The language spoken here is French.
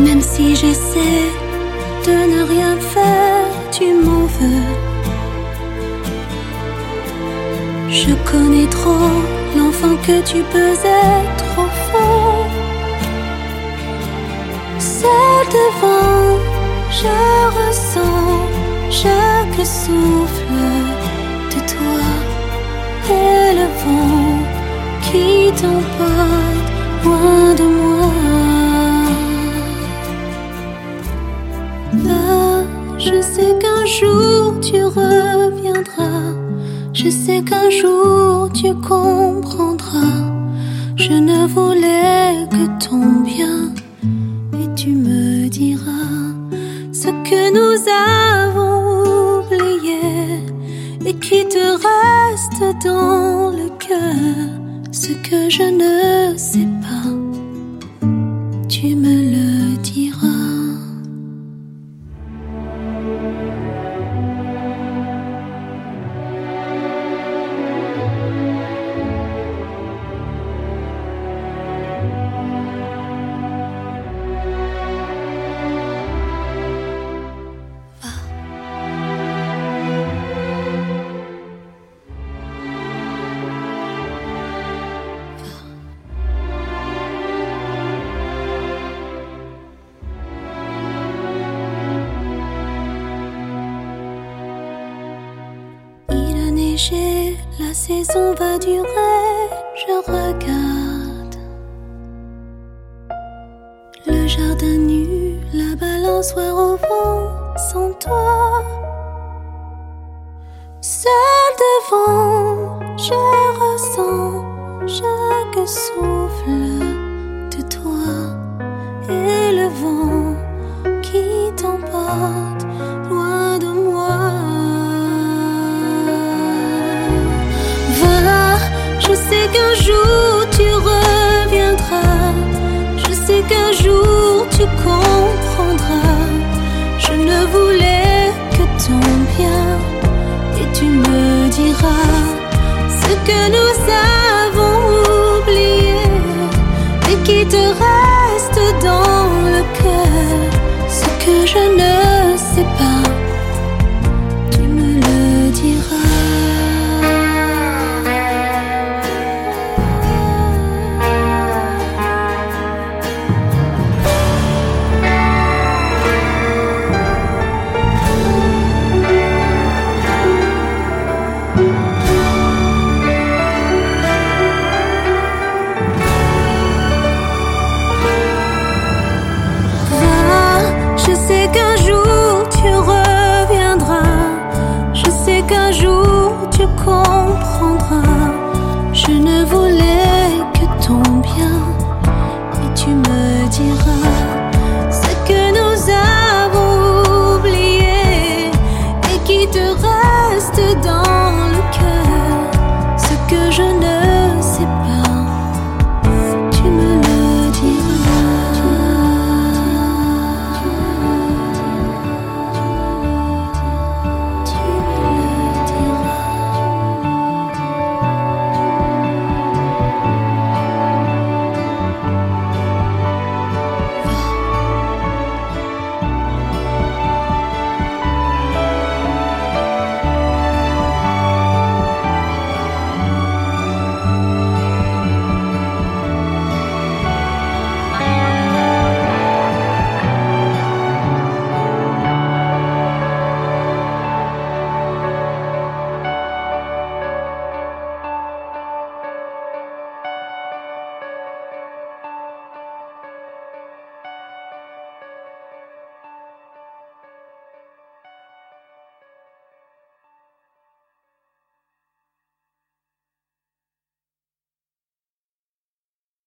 Même si j'essaie de ne rien faire, tu m'en veux. Je connais trop l'enfant que tu peux être au fond. Seul devant, je ressens chaque souffle de toi et le vent qui t'emporte loin de moi. Là, je sais qu'un jour tu reviendras. Je sais qu'un jour tu comprendras. Je ne voulais que ton bien. Et tu me diras ce que nous avons oublié et qui te reste dans le cœur. Ce que je ne sais pas, tu me le diras. La saison va durer, je regarde le jardin nu, la balançoire au vent, sans toi. Seul devant, je ressens chaque souffle de toi et le vent qui t'emporte loin de moi. Je sais qu'un jour tu reviendras. Je sais qu'un jour tu comprendras. Je ne voulais que ton bien. Et tu me diras ce que nous avons oublié et qui te reste dans